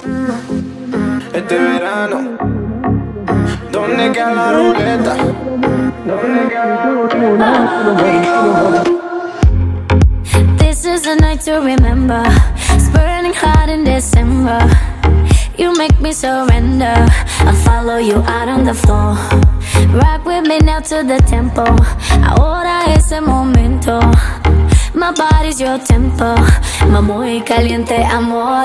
Este verano, ¿dónde queda la ruleta? This is a night to remember. It's burning hot in December. You make me surrender. I'll follow you out on the floor. Rock with me now to the tempo. Ahora es el momento. My body's your tempo. My muy caliente amor.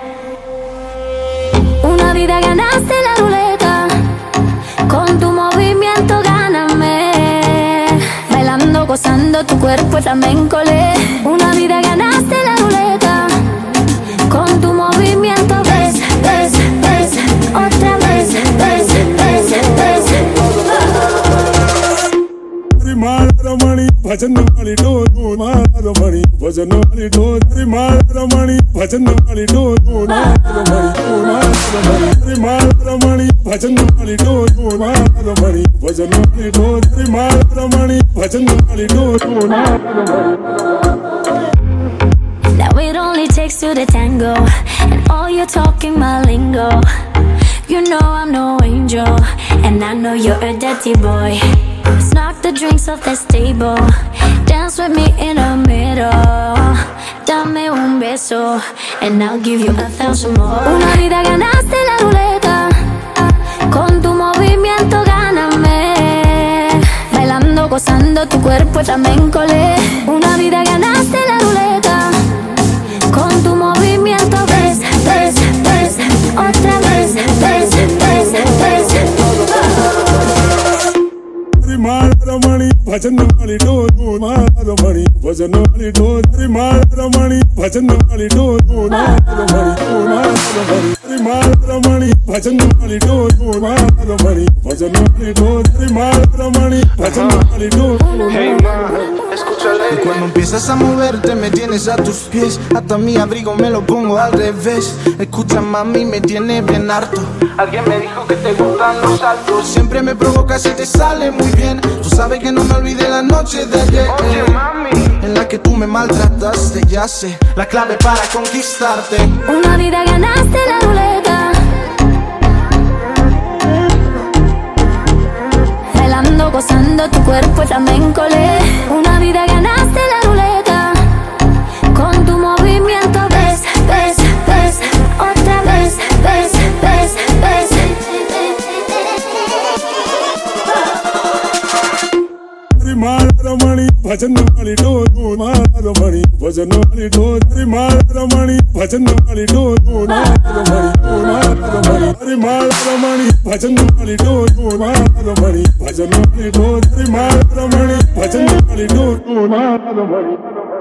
Una vida ganaste la ruleta. Con tu movimiento gáname. Bailando, gozando tu cuerpo flamenco. Una vida ganaste la ruleta. Con tu movimiento ves, ves, ves. Otra vez, ves, ves, ves. Ramaani, bhajan wali do, Ramaani, bhajan wali do, Ramaani, bhajan wali do, Ramaani, bhajan wali do, Ramaani, bhajan wali do, Ramaani, bhajan wali do. Now it only takes two to tango, and all you're talking my lingo. You know I'm no angel, and I know you're a dirty boy. Let's knock the drinks off the table. Dance with me in the middle. Dame un beso, and I'll give you 1,000 more. Una vida ganaste la ruleta. Con tu movimiento gáname. Bailando, gozando tu cuerpo flamenco. Una vida ganaste la ruleta. Con tu movimiento ves, ves, ves. Otra vez, ves, ves, ves. Ramaani, bhajan wali do, Ramaani, bhajan wali do, Ramaani, bhajan wali do, Ramaani, bhajan wali do, Ramaani, bhajan wali do, Ramaani, bhajan wali do. Hey ma, escúchale. Y cuando empiezas a moverte me tienes a tus pies. Hasta mi abrigo me lo pongo al revés. Escucha mami, me tiene bien harto. Alguien me dijo que te gustan los saltos. Siempre me provocas y te sale muy bien. Tú sabes que no me olvidé la noche de ayer. Oye mami, en la que tú me maltrataste, ya sé la clave para conquistarte. Una vida ganaste la ruleta. Bailando, gozando tu cuerpo flamenco. Una vida ganaste la ruleta. Con tu movimiento ves, ves, ves. Otra vez, ves, ves, ves. Ramaani, bhajan wali do, Ramaani, bhajan wali do, Ramaani, bhajan wali do, Ramaani, bhajan wali do, Ramaani, bhajan wali do, Ramaani, bhajan wali do.